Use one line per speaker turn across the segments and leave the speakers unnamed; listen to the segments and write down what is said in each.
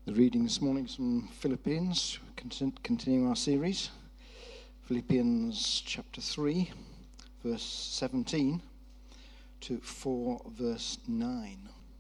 The reading this morning is from Philippians, continuing our series. Philippians chapter 3, verse 17 to 4, verse 9.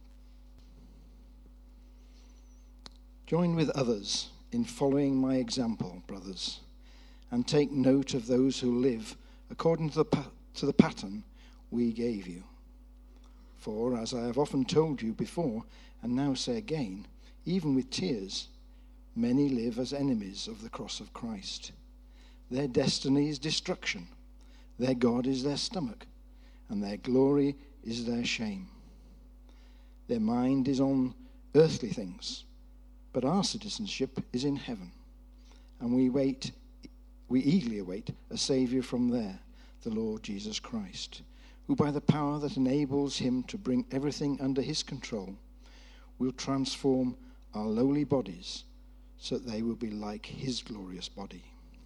Join with others in following my example, brothers, and take note of those who live according to the pattern we gave you. For, as I have often told you before, and now say again, even with tears, many live as enemies of the cross of Christ. Their destiny is destruction. Their God is their stomach, and their glory is their shame. Their mind is on earthly things, but our citizenship is in heaven, and we eagerly await a Saviour from there, the Lord Jesus Christ, who by the power that enables him to bring everything under his control will transform our lowly bodies so that they will be like his glorious body.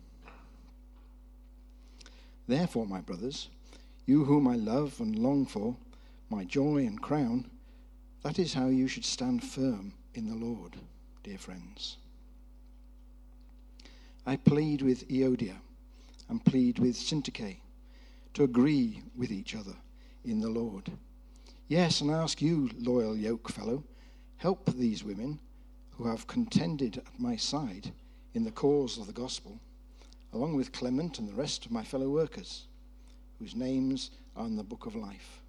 Therefore, my brothers, you whom I love and long for, my joy and crown, that is how you should stand firm in the Lord, dear friends. I plead with Euodia and plead with Syntyche to agree with each other in the Lord. Yes, and I ask you, loyal yoke fellow, help these women who have contended at my side in the cause of the gospel, along with Clement and the rest of my fellow workers, whose names are in the book of life.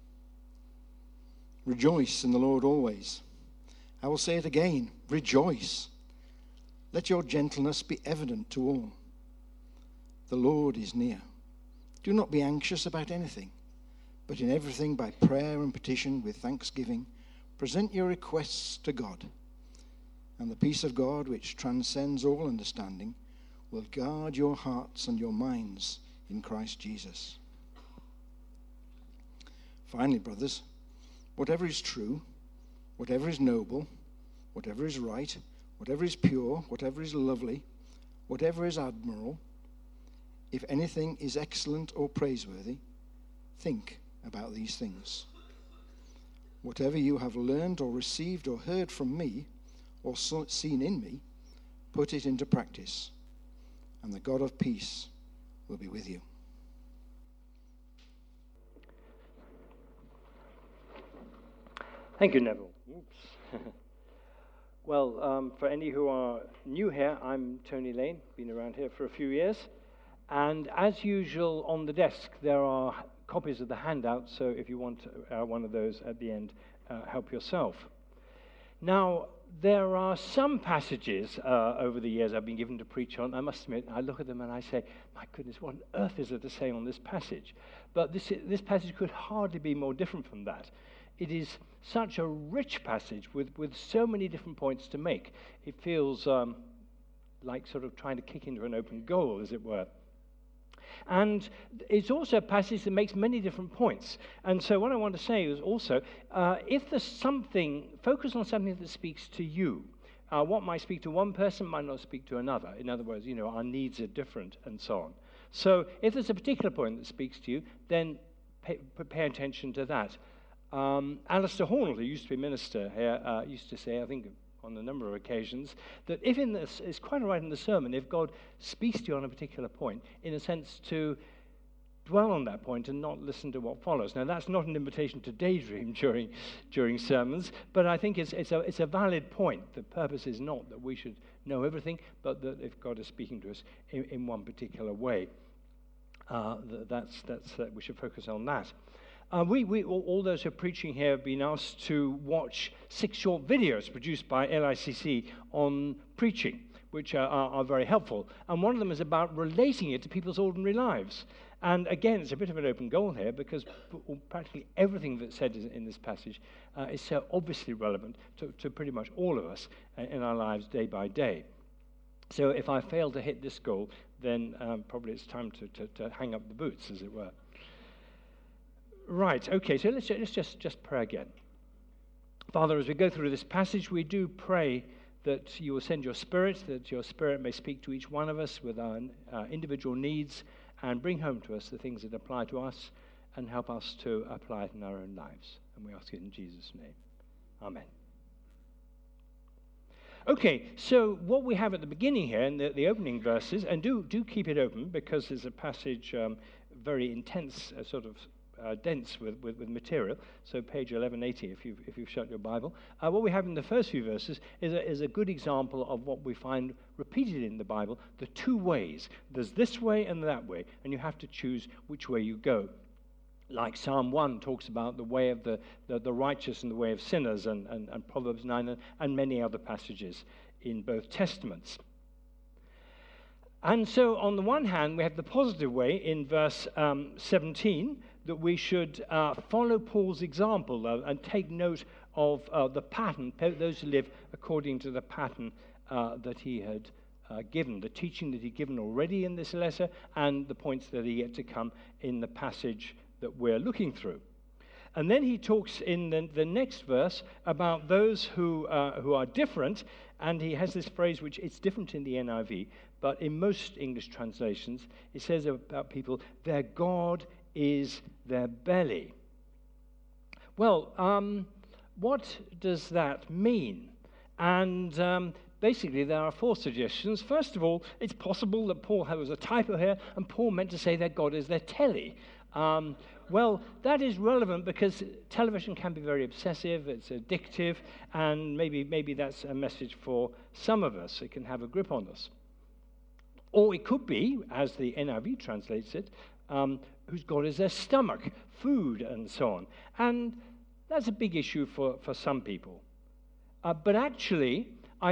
Rejoice in the Lord always. I will say it again, rejoice. Let your gentleness be evident to all. The Lord is near. Do not be anxious about anything, but in everything by prayer and petition with thanksgiving, present your requests to God. And the peace of God, which transcends all understanding, will guard your hearts and your minds in Christ Jesus. Finally, brothers, whatever is true, whatever is noble, whatever is right, whatever is pure, whatever is lovely, whatever is admirable, if anything is excellent or praiseworthy, think about these things. Whatever you have learned or received or heard from me, or seen in me, put it into practice, and the God of peace will be with you.
Thank you, Neville. Well, for any who are new here, I'm Tony Lane, been around here for a few years, and as usual on the desk there are copies of the handout, so if you want one of those at the end, help yourself. Now, there are some passages over the years I've been given to preach on. I must admit, I look at them and I say, my goodness, what on earth is there to say on this passage? But this passage could hardly be more different from that. It is such a rich passage with so many different points to make. It feels like sort of trying to kick into an open goal, as it were. And it's also a passage that makes many different points. And so what I want to say is also, if there's something, focus on something that speaks to you. What might speak to one person might not speak to another. In other words, our needs are different and so on. So if there's a particular point that speaks to you, then pay attention to that. Alistair Hornell, who used to be minister here, used to say, I think, on a number of occasions, that if in this, it's quite all right in the sermon, if God speaks to you on a particular point, in a sense to dwell on that point and not listen to what follows. Now, that's not an invitation to daydream during sermons, but I think it's a valid point. The purpose is not that we should know everything, but that if God is speaking to us in one particular way, we should focus on that. We all those who are preaching here have been asked to watch 6 short videos produced by LICC on preaching, which are very helpful. And one of them is about relating it to people's ordinary lives. And again, it's a bit of an open goal here because practically everything that's said in this passage is so obviously relevant to pretty much all of us in our lives day by day. So if I fail to hit this goal, then probably it's time to hang up the boots, as it were. Right, okay, so let's just pray again. Father, as we go through this passage, we do pray that you will send your Spirit, that your Spirit may speak to each one of us with our individual needs and bring home to us the things that apply to us and help us to apply it in our own lives. And we ask it in Jesus' name. Amen. Okay, so what we have at the beginning here in the opening verses, and do keep it open because there's a passage very intense, dense with material. So page 1180, if you've shut your Bible. What we have in the first few verses is a good example of what we find repeated in the Bible, the two ways. There's this way and that way, and you have to choose which way you go. Like Psalm 1 talks about the way of the righteous and the way of sinners, and Proverbs 9 and many other passages in both Testaments. And so on the one hand, we have the positive way in verse 17, that we should follow Paul's example and take note of the pattern, those who live according to the pattern that he had given, the teaching that he'd given already in this letter, and the points that are yet to come in the passage that we're looking through. And then he talks in the next verse about those who are different, and he has this phrase which it's different in the NIV, but in most English translations it says about people, their God is their belly. Well, what does that mean? And basically there are four suggestions. First of all, it's possible that Paul was a typo here, and Paul meant to say that God is their telly. Well, that is relevant because television can be very obsessive, it's addictive, and maybe that's a message for some of us. It can have a grip on us. Or it could be, as the NIV translates it, whose God is their stomach, food, and so on. And that's a big issue for some people. But actually, I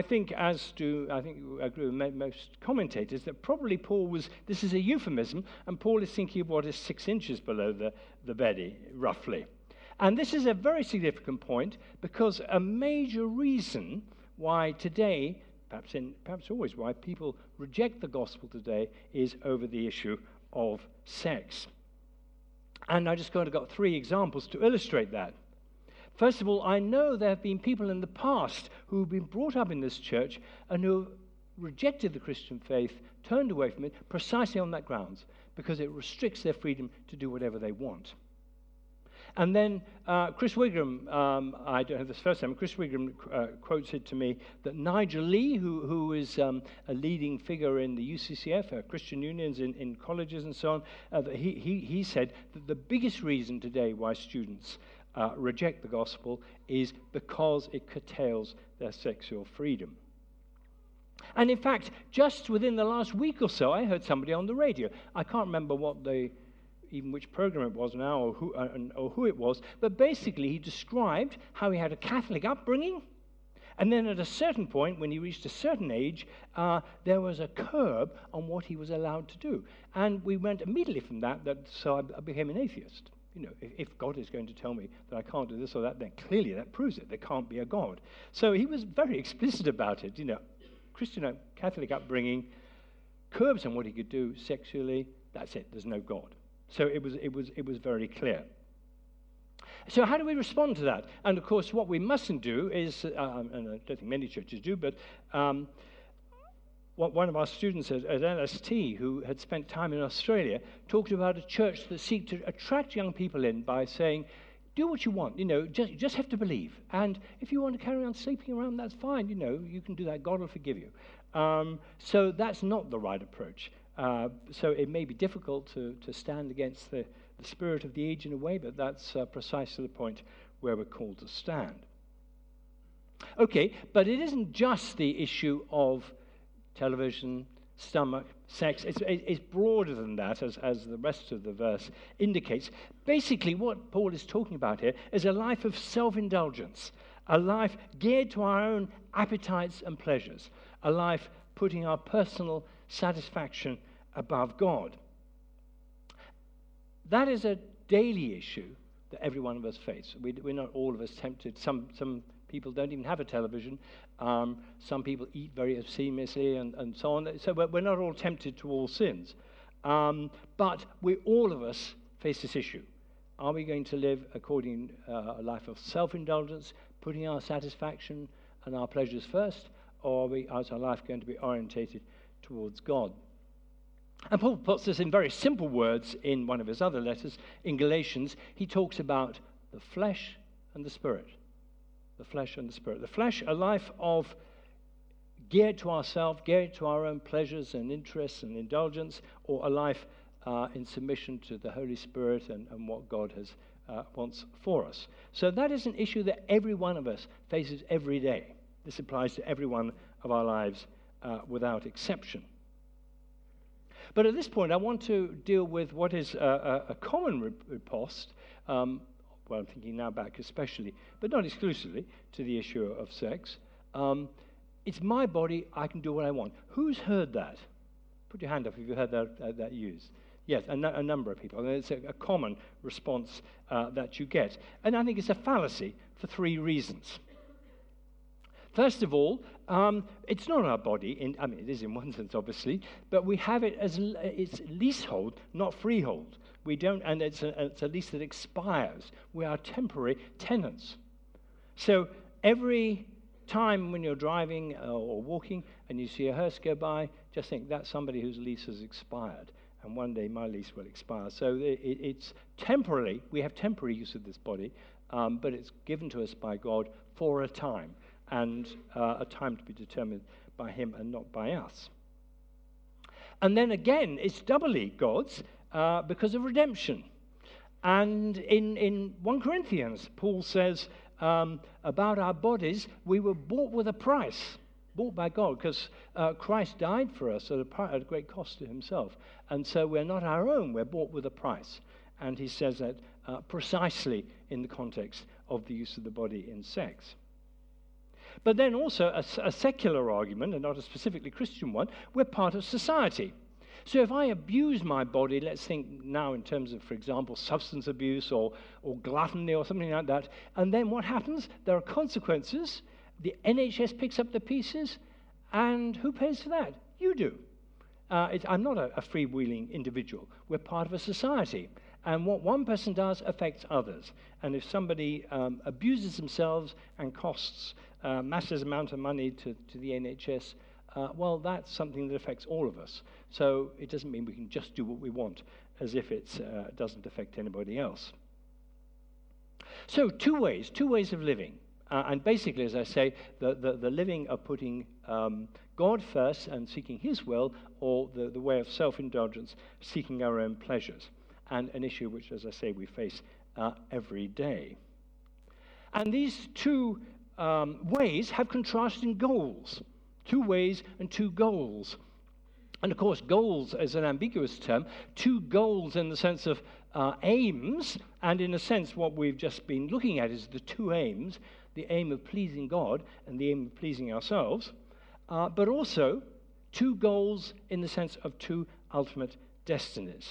agree with most commentators that probably this is a euphemism, and Paul is thinking of what is 6 inches below the belly, roughly. And this is a very significant point, because a major reason why today, perhaps always why people reject the gospel today, is over the issue of sex. And I just got 3 examples to illustrate that. First of all, I know there have been people in the past who have been brought up in this church and who rejected the Christian faith, turned away from it, precisely on that grounds, because it restricts their freedom to do whatever they want. And then Chris Wigram, I don't have this first time, Chris Wigram quotes it to me that Nigel Lee, who is a leading figure in the UCCF, Christian unions in colleges and so on, he said that the biggest reason today why students reject the gospel is because it curtails their sexual freedom. And in fact, just within the last week or so, I heard somebody on the radio. I can't remember even which program it was now or who it was, but basically he described how he had a Catholic upbringing, and then at a certain point, when he reached a certain age, there was a curb on what he was allowed to do. And we went immediately from that so I became an atheist. If God is going to tell me that I can't do this or that, then clearly that proves it. There can't be a God. So he was very explicit about it. Christian Catholic upbringing, curbs on what he could do sexually. That's it. There's no God. So it was very clear. So how do we respond to that? And of course, what we mustn't do is, and I don't think many churches do, but one of our students at LST, who had spent time in Australia, talked about a church that seeks to attract young people in by saying, do what you want, just have to believe. And if you want to carry on sleeping around, that's fine, you can do that, God will forgive you. So that's not the right approach. So it may be difficult to stand against the spirit of the age in a way, but that's precisely the point where we're called to stand. Okay, but it isn't just the issue of television, stomach, sex. It's broader than that, as the rest of the verse indicates. Basically, what Paul is talking about here is a life of self-indulgence, a life geared to our own appetites and pleasures, a life putting our personal satisfaction above God. That is a daily issue that every one of us face. We're not all of us tempted. Some people don't even have a television. Some people eat very obscenely and so on. So we're not all tempted to all sins. But all of us face this issue. Are we going to live according a life of self-indulgence, putting our satisfaction and our pleasures first, or is our life going to be orientated towards God? And Paul puts this in very simple words in one of his other letters. In Galatians, he talks about the flesh and the spirit. The flesh and the spirit. The flesh, a life of geared to ourselves, geared to our own pleasures and interests and indulgence, or a life in submission to the Holy Spirit and what God has wants for us. So that is an issue that every one of us faces every day. This applies to every one of our lives without exception. But at this point, I want to deal with what is a common riposte, well, I'm thinking now back especially, but not exclusively, to the issue of sex. It's my body, I can do what I want. Who's heard that? Put your hand up if you've heard that used. Yes, a number of people. And it's a common response that you get. And I think it's a fallacy for three reasons. First of all, it's not our body. I mean, it is in one sense, obviously, but we have it as it's leasehold, not freehold. We don't, and it's a lease that expires. We are temporary tenants. So every time when you're driving or walking and you see a hearse go by, just think that's somebody whose lease has expired. And one day my lease will expire. So it's temporarily, we have temporary use of this body, but it's given to us by God for a time, and a time to be determined by him and not by us. And then again, it's doubly God's because of redemption. And in 1 Corinthians, Paul says about our bodies, we were bought with a price. Bought by God, because Christ died for us at a great cost to himself. And so we're not our own, we're bought with a price. And he says that precisely in the context of the use of the body in sex. But then also a secular argument, and not a specifically Christian one, we're part of society. So if I abuse my body, let's think now in terms of, for example, substance abuse or gluttony or something like that, and then what happens? There are consequences. The NHS picks up the pieces, and who pays for that? You do. I'm not a freewheeling individual. We're part of a society, and what one person does affects others. And if somebody abuses themselves and costs massive amount of money to the NHS, well, that's something that affects all of us. So it doesn't mean we can just do what we want as if it doesn't affect anybody else. So two ways of living. And basically, as I say, the living of putting God first and seeking his will, or the way of self-indulgence, seeking our own pleasures. And an issue which, as I say, we face every day. And these two ways have contrasting goals. Two ways and two goals. And of course, goals is an ambiguous term. Two goals in the sense of aims, and in a sense what we've just been looking at is the two aims, the aim of pleasing God and the aim of pleasing ourselves, but also two goals in the sense of two ultimate destinies.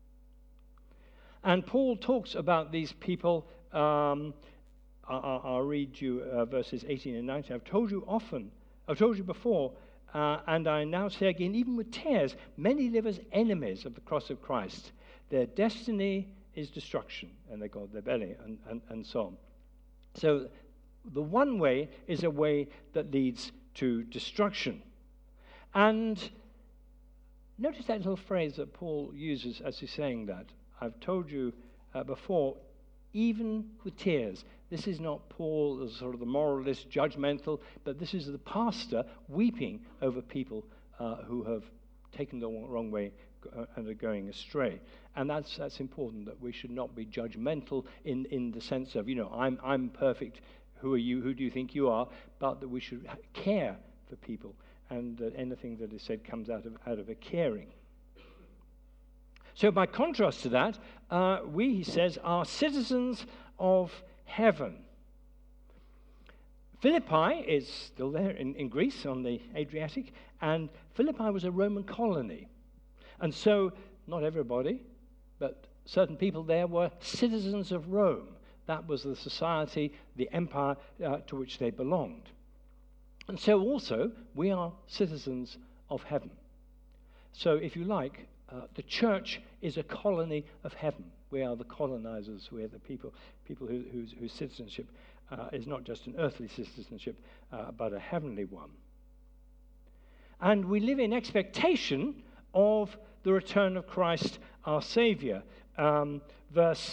And Paul talks about these people. I'll read you verses 18 and 19. I've told you before, and I now say again, even with tears, many live as enemies of the cross of Christ. Their destiny is destruction, and they guard their belly, and so on. So the one way is a way that leads to destruction. And notice that little phrase that Paul uses as he's saying that. I've told you before, even with tears. This is not Paul as sort of the moralist, judgmental, but this is the pastor weeping over people who have taken the wrong way and are going astray. And that's important, that we should not be judgmental in the sense of, I'm perfect, who are you, who do you think you are, but that we should care for people, and that anything that is said comes out of a caring. So by contrast to that, we, he says, are citizens of heaven. Philippi is still there in Greece on the Adriatic, and Philippi was a Roman colony. And so not everybody, but certain people there were citizens of Rome. That was the society, the empire to which they belonged. And so also, we are citizens of heaven. So if you like, the church is a colony of heaven. We are the colonizers. We are the people whose citizenship is not just an earthly citizenship, but a heavenly one. And we live in expectation of the return of Christ, our Savior. Verse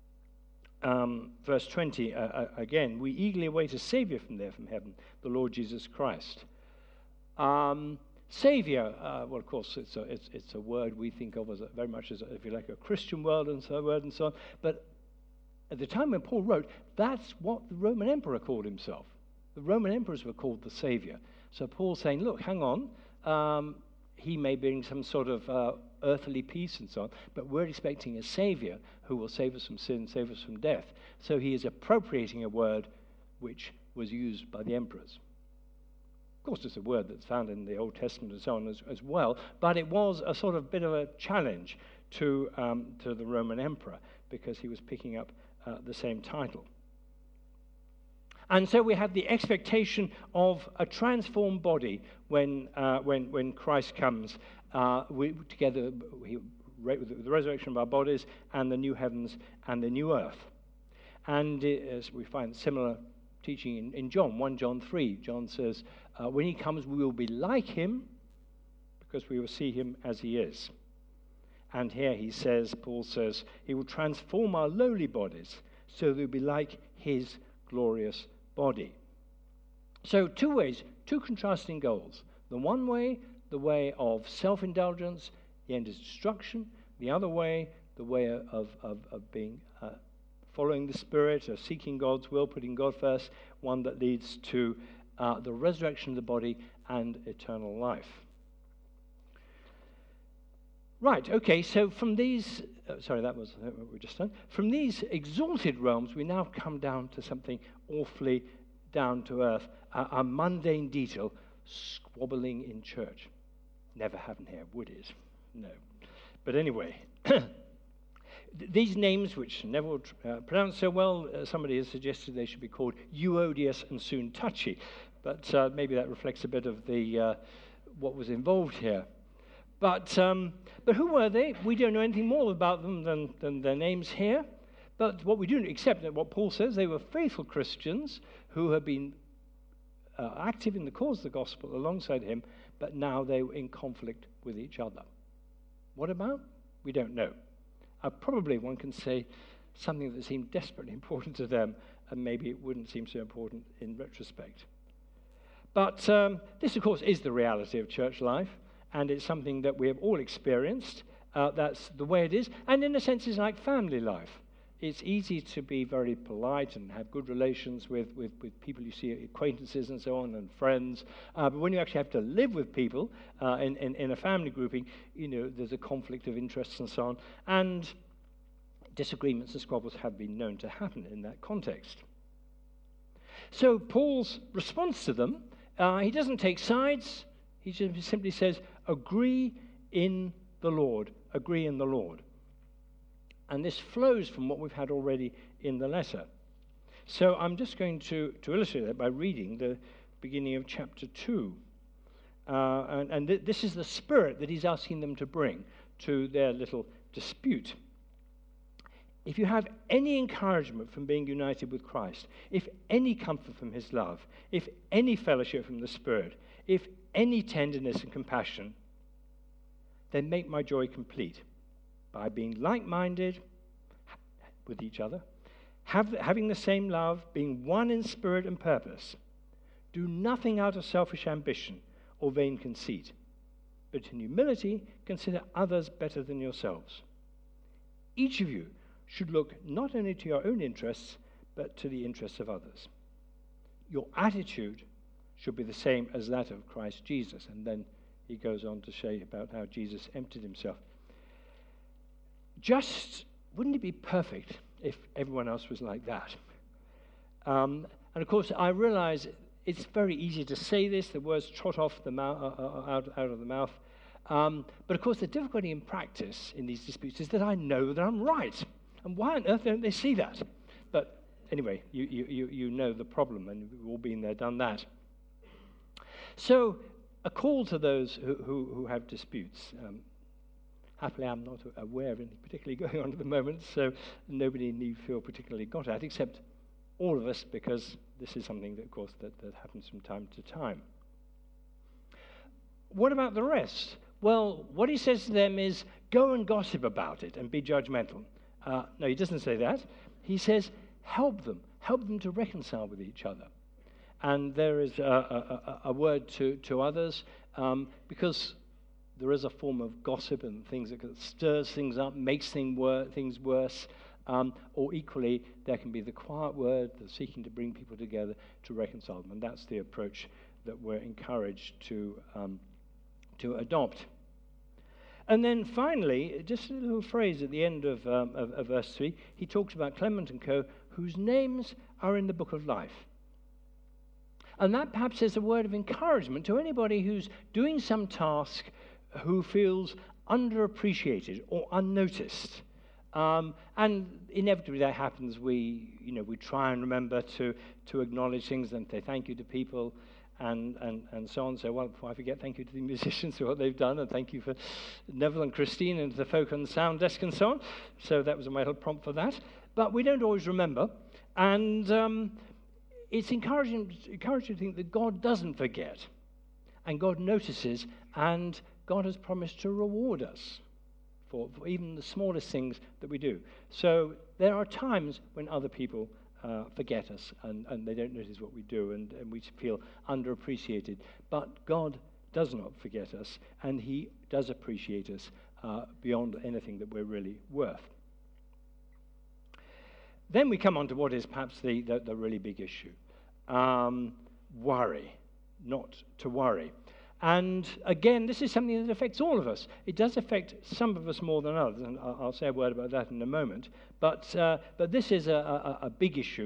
20, again, we eagerly await a Savior from heaven, the Lord Jesus Christ. Savior, well, of course, it's a word we think of as very much as, if you like, a Christian word and so on. But at the time when Paul wrote, that's what the Roman emperor called himself. The Roman emperors were called the Savior. So Paul's saying, look, hang on, he may bring some sort of earthly peace and so on, but we're expecting a Savior who will save us from sin, save us from death. So he is appropriating a word which was used by the emperors. Of course, it's a word that's found in the Old Testament and so on as well, but it was a sort of bit of a challenge to the Roman emperor because he was picking up the same title. And so we have the expectation of a transformed body when Christ comes together with the resurrection of our bodies and the new heavens and the new earth. And as we find similar teaching in John, 1 John 3, John says, when he comes, we will be like him because we will see him as he is. And here Paul says, he will transform our lowly bodies so they'll be like his glorious body. So 2 ways, 2 contrasting goals. The one way, the way of self-indulgence, the end is destruction. The other way, the way of being following the Spirit, of seeking God's will, putting God first, one that leads to the resurrection of the body and eternal life. Right, okay, so from these, that was what we just done. From these exalted realms, we now come down to something awfully down to earth, a mundane detail, squabbling in church. Never happened here, would it? No. But anyway, these names, which Neville pronounced so well, somebody has suggested they should be called Euodias and Soon Touchy. But maybe that reflects a bit of the what was involved here. But who were they? We don't know anything more about them than their names here. But what we do accept that what Paul says, they were faithful Christians who have been active in the cause of the gospel alongside him, but now they were in conflict with each other. What about? We don't know. Probably one can say something that seemed desperately important to them, and maybe it wouldn't seem so important in retrospect. But this, of course, is the reality of church life, and it's something that we have all experienced. That's the way it is. And in a sense, it's like family life. It's easy to be very polite and have good relations with people you see, acquaintances and so on, and friends. But when you actually have to live with people in a family grouping, there's a conflict of interests and so on. And disagreements and squabbles have been known to happen in that context. So Paul's response to them, he doesn't take sides. He just simply says, agree in the Lord. Agree in the Lord. And this flows from what we've had already in the letter. So I'm just going to illustrate that by reading the beginning of chapter 2. This is the spirit that he's asking them to bring to their little dispute. If you have any encouragement from being united with Christ, if any comfort from his love, if any fellowship from the Spirit, if any tenderness and compassion, then make my joy complete by being like-minded with each other, having the same love, being one in spirit and purpose. Do nothing out of selfish ambition or vain conceit, but in humility consider others better than yourselves. Each of you should look not only to your own interests, but to the interests of others. Your attitude should be the same as that of Christ Jesus. And then he goes on to say about how Jesus emptied himself. Wouldn't it be perfect if everyone else was like that? And of course, I realize it's very easy to say this. The words trot off the out of the mouth. But of course, the difficulty in practice in these disputes is that I know that I'm right. And why on earth don't they see that? But anyway, you know the problem, and we've all been there, done that. So, a call to those who have disputes. Happily, I'm not aware of anything particularly going on at the moment, so nobody need feel particularly got at, except all of us, because this is something that, of course, that happens from time to time. What about the rest? Well, what he says to them is, go and gossip about it and be judgmental. No, he doesn't say that. He says, help them to reconcile with each other. And there is a word to others, because there is a form of gossip and things that stirs things up, makes things worse. Or equally, there can be the quiet word, the seeking to bring people together to reconcile them. And that's the approach that we're encouraged to adopt. And then finally, just a little phrase at the end of verse 3, he talks about Clement and co, whose names are in the book of life. And that perhaps is a word of encouragement to anybody who's doing some task who feels underappreciated or unnoticed. And inevitably that happens. We try and remember to acknowledge things and say thank you to people and so on. So, well, before I forget, thank you to the musicians for what they've done, and thank you for Neville and Christine and the folk on the sound desk and so on. So that was my little prompt for that. But we don't always remember, and it's encouraging to think that God doesn't forget, and God notices, and God has promised to reward us for even the smallest things that we do. So there are times when other people forget us and they don't notice what we do, and we feel underappreciated. But God does not forget us, and he does appreciate us beyond anything that we're really worth. Then we come on to what is perhaps the really big issue. Worry, not to worry. And again, this is something that affects all of us. It does affect some of us more than others, and I'll say a word about that in a moment. But this is a big issue,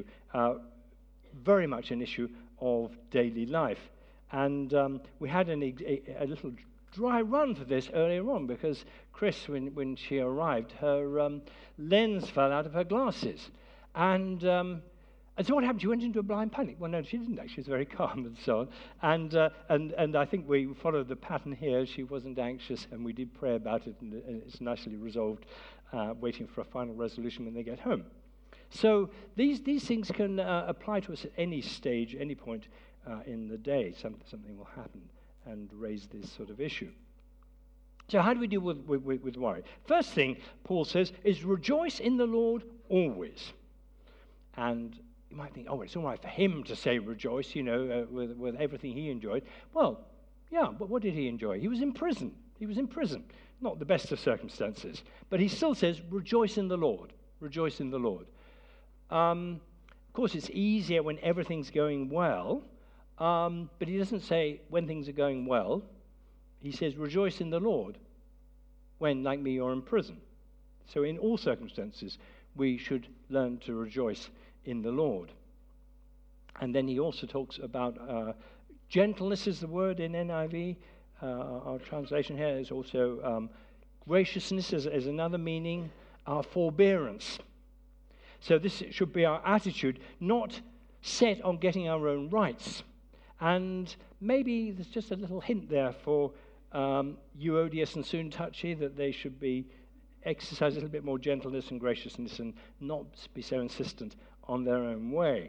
very much an issue of daily life. And we had a little dry run for this earlier on, because Chris, when she arrived, her lens fell out of her glasses. And so what happened? She went into a blind panic. Well, no, she didn't actually. She was very calm and so on. And I think we followed the pattern here. She wasn't anxious, and we did pray about it, and it's nicely resolved, waiting for a final resolution when they get home. So these things can apply to us at any stage, any point in the day. Something will happen and raise this sort of issue. So how do we deal with worry? First thing Paul says is rejoice in the Lord always. And you might think, oh, it's all right for him to say rejoice, with everything he enjoyed. Well, yeah, but what did he enjoy? He was in prison. Not the best of circumstances. But he still says, rejoice in the Lord. Rejoice in the Lord. Of course, it's easier when everything's going well. But he doesn't say when things are going well. He says, rejoice in the Lord when, like me, you're in prison. So in all circumstances, we should learn to rejoice in the Lord. And then he also talks about gentleness is the word in NIV. Our translation here is also graciousness is another meaning, forbearance. So this should be our attitude, not set on getting our own rights. And maybe there's just a little hint there for Euodias and Suntucci that they should exercise a little bit more gentleness and graciousness and not be so insistent on their own way.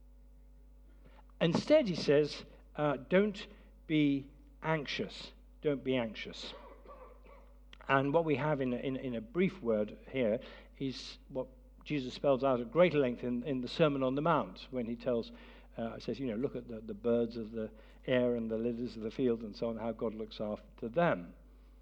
Instead, he says, don't be anxious. Don't be anxious. And what we have in a brief word here is what Jesus spells out at greater length in the Sermon on the Mount, when he says, look at the birds of the air and the lilies of the field and so on, how God looks after them.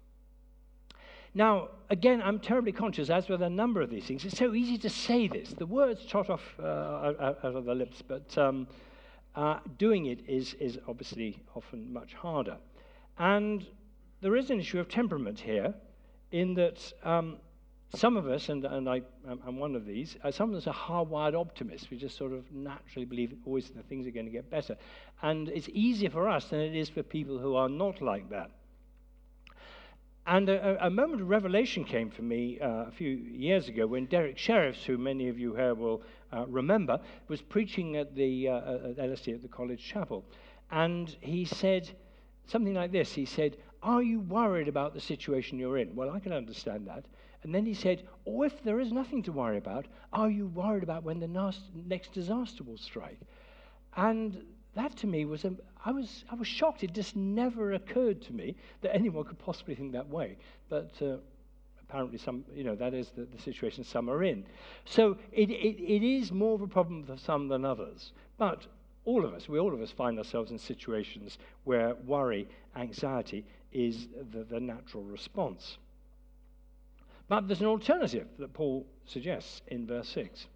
Now, again, I'm terribly conscious, as with a number of these things, it's so easy to say this. The words trot off out of the lips, but doing it is obviously often much harder. And there is an issue of temperament here, in that some of us, and I'm one of these, some of us are hardwired optimists. We just sort of naturally believe always that things are going to get better. And it's easier for us than it is for people who are not like that. And a moment of revelation came for me a few years ago when Derek Sheriffs, who many of you here will remember, was preaching at the at LSE at the College Chapel. And he said something like this. He said, are you worried about the situation you're in? Well, I can understand that. And then he said, or if there is nothing to worry about, are you worried about when the next disaster will strike? And that to me was, I was shocked. It just never occurred to me that anyone could possibly think that way. But apparently that is the situation some are in. So it is more of a problem for some than others. But all of us find ourselves in situations where worry, anxiety is the natural response. But there's an alternative that Paul suggests in verse 6.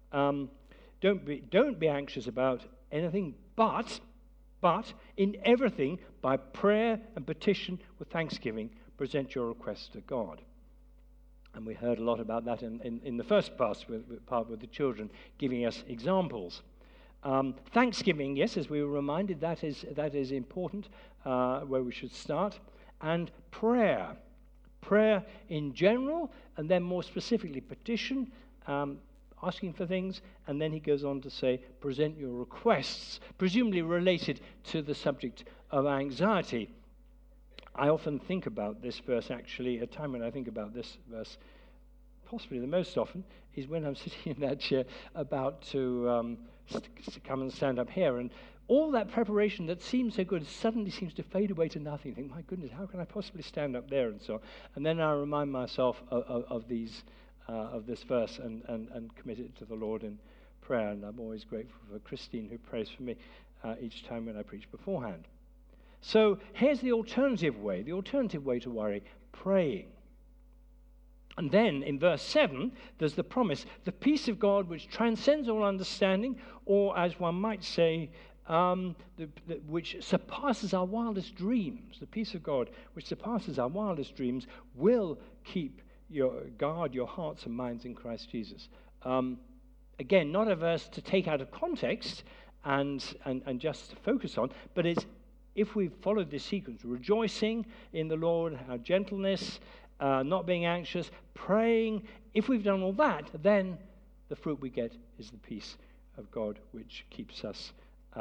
Don't be anxious about anything, but in everything, by prayer and petition with thanksgiving, present your requests to God. And we heard a lot about that in the first part with the children, giving us examples. Thanksgiving, yes, as we were reminded, that is important, where we should start. And prayer in general, and then more specifically petition, asking for things, and then he goes on to say, present your requests, presumably related to the subject of anxiety. I often think about this verse, actually. A time when I think about this verse, possibly the most often, is when I'm sitting in that chair about to come and stand up here, and all that preparation that seems so good suddenly seems to fade away to nothing. You think, my goodness, how can I possibly stand up there, and so on. And then I remind myself of this verse and commit it to the Lord in prayer, and I'm always grateful for Christine, who prays for me each time when I preach beforehand. So here's the alternative way to worry, praying. And then in verse 7, there's the promise, the peace of God which transcends all understanding, or as one might say, which surpasses our wildest dreams. The peace of God which surpasses our wildest dreams will guard your hearts and minds in Christ Jesus. Again, not a verse to take out of context and just to focus on, but it's, if we've followed this sequence, rejoicing in the Lord, our gentleness, not being anxious, praying, if we've done all that, then the fruit we get is the peace of God, which keeps us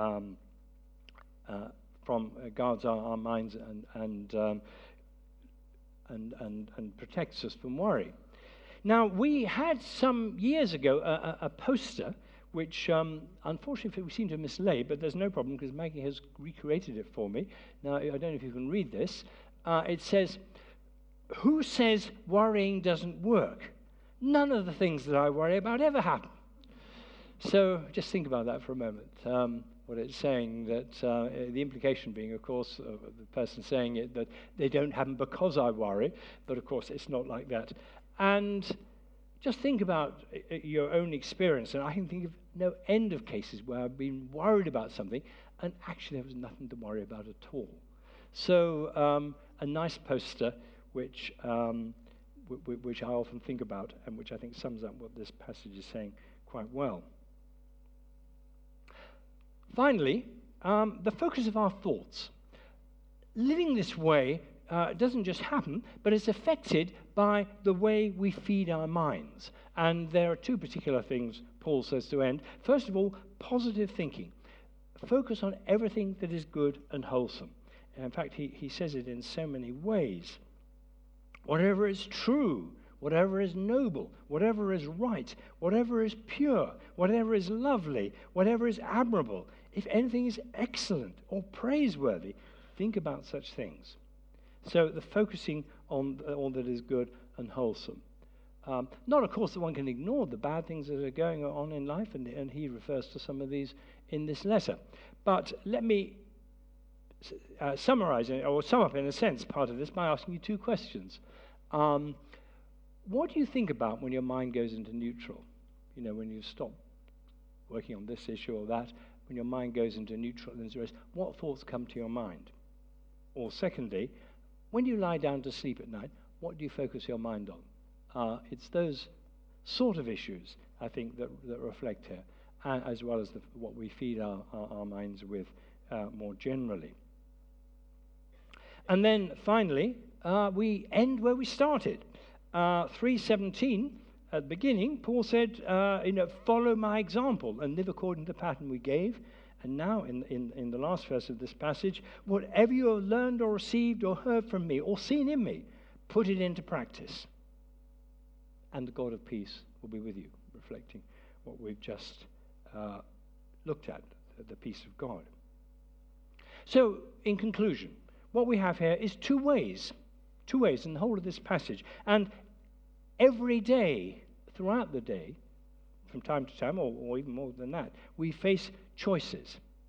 guards our minds and protects us from worry. Now, we had some years ago a poster which unfortunately we seem to have mislaid, but there's no problem because Maggie has recreated it for me. Now, I don't know if you can read this. It says, "Who says worrying doesn't work? None of the things that I worry about ever happen." So just think about that for a moment. What it's saying, that the implication being, of course, the person saying it, that they don't happen because I worry, but of course it's not like that. And just think about your own experience, and I can think of no end of cases where I've been worried about something, and actually there was nothing to worry about at all. So a nice poster which I often think about, and which I think sums up what this passage is saying quite well. Finally, the focus of our thoughts. Living this way doesn't just happen, but it's affected by the way we feed our minds. And there are two particular things Paul says to end. First of all, positive thinking. Focus on everything that is good and wholesome. And in fact, he says it in so many ways. Whatever is true, whatever is noble, whatever is right, whatever is pure, whatever is lovely, whatever is admirable, if anything is excellent or praiseworthy, think about such things. So the focusing on all that is good and wholesome. Not, of course, that one can ignore the bad things that are going on in life, and he refers to some of these in this letter. But let me summarize, or sum up in a sense, part of this by asking you two questions. What do you think about when your mind goes into neutral? You know, when you stop working on this issue or that, when your mind goes into neutral, what thoughts come to your mind? Or secondly, when you lie down to sleep at night, what do you focus your mind on? It's those sort of issues, I think, that reflect here, as well as what we feed our minds with more generally. And then finally, we end where we started. 3:17, at the beginning, Paul said, follow my example and live according to the pattern we gave. And now, in the last verse of this passage, whatever you have learned or received or heard from me or seen in me, put it into practice. And the God of peace will be with you, reflecting what we've just looked at, the peace of God. So, in conclusion, what we have here is two ways in the whole of this passage. And every day, throughout the day, from time to time, or even more than that, we face choices.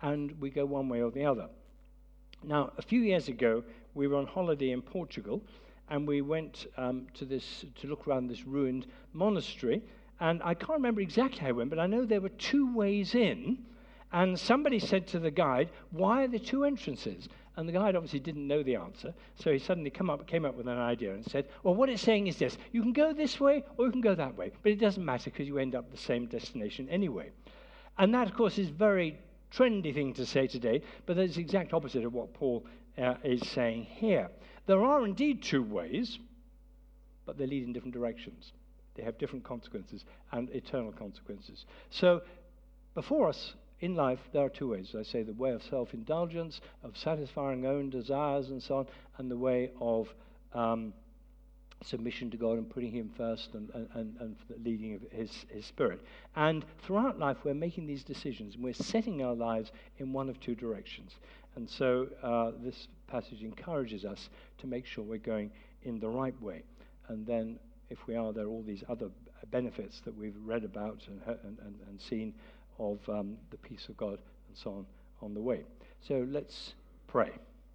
and we go one way or the other. Now, a few years ago, we were on holiday in Portugal, and we went to look around this ruined monastery. And I can't remember exactly how I went, but I know there were two ways in. And somebody said to the guide, "Why are there two entrances?" And the guide obviously didn't know the answer, so he suddenly came up with an idea and said, "Well, what it's saying is this: you can go this way or you can go that way, but it doesn't matter because you end up at the same destination anyway." And that, of course, is a very trendy thing to say today, but that's the exact opposite of what Paul is saying here. There are indeed two ways, but they lead in different directions. They have different consequences and eternal consequences. So before us in life, there are two ways. I say the way of self-indulgence, of satisfying own desires and so on, and the way of submission to God and putting him first and the leading of his Spirit. And throughout life, we're making these decisions, and we're setting our lives in one of two directions. And so this passage encourages us to make sure we're going in the right way. And then, if we are, there are all these other benefits that we've read about and seen of the peace of God and so on the way. So let's pray.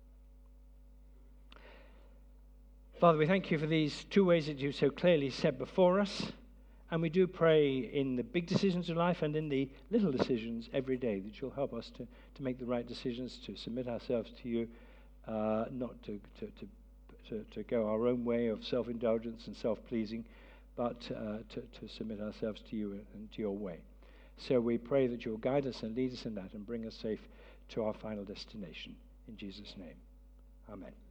Father, we thank you for these two ways that you've so clearly set before us. And we do pray in the big decisions of life and in the little decisions every day that you'll help us to make the right decisions, to submit ourselves to you, not to go our own way of self-indulgence and self-pleasing, but to submit ourselves to you and to your way. So we pray that you'll guide us and lead us in that and bring us safe to our final destination. In Jesus' name, amen.